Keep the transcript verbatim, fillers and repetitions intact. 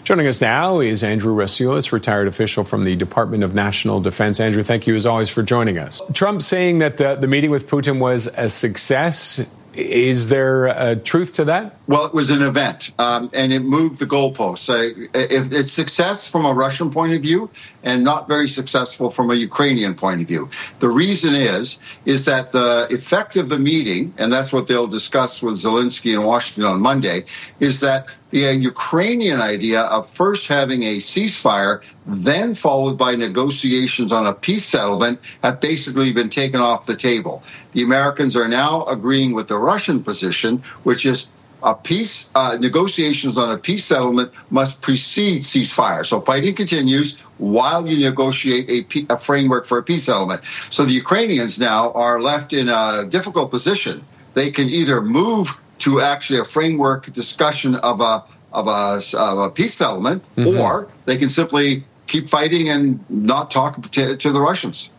Joining us now is Andrew Rasiulis, retired official from the Department of National Defense. Andrew, thank you as always for joining us. Trump saying that the, the meeting with Putin was a success. Is there a truth to that? Well, it was an event, um, and it moved the goalposts. Uh, if it's success from a Russian point of view and not very successful from a Ukrainian point of view. The reason is, is that the effect of the meeting, and that's what they'll discuss with Zelensky in Washington on Monday, is that the uh, Ukrainian idea of first having a ceasefire, then followed by negotiations on a peace settlement, have basically been taken off the table. The Americans are now agreeing with the Russian position, which is a peace, uh, negotiations on a peace settlement must precede ceasefire. So fighting continues while you negotiate a, pe- a framework for a peace settlement. So the Ukrainians now are left in a difficult position. They can either move to actually a framework discussion of a of a, of a peace settlement, mm-hmm. or they can simply keep fighting and not talk to, to the Russians.